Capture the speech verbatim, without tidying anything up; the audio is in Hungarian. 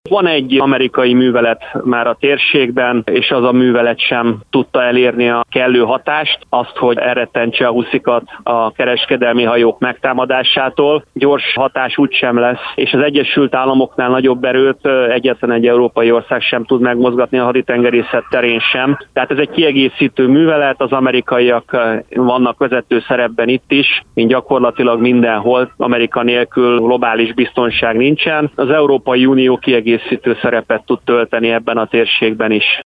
Van egy amerikai művelet már a térségben, és az a művelet sem tudta elérni a kellő hatást, azt, hogy elrettentse a huszikat a kereskedelmi hajók megtámadásától. Gyors hatás úgysem lesz, és az Egyesült Államoknál nagyobb erőt egyetlen egy európai ország sem tud megmozgatni a haditengerészet terén sem. Tehát ez egy kiegészítő művelet, az amerikaiak vannak vezető szerepben itt is, mint gyakorlatilag mindenhol, Amerika nélkül globális biztonság nincsen. Az Európai Unió kiegészítő szerepet tud tölteni ebben a térségben is.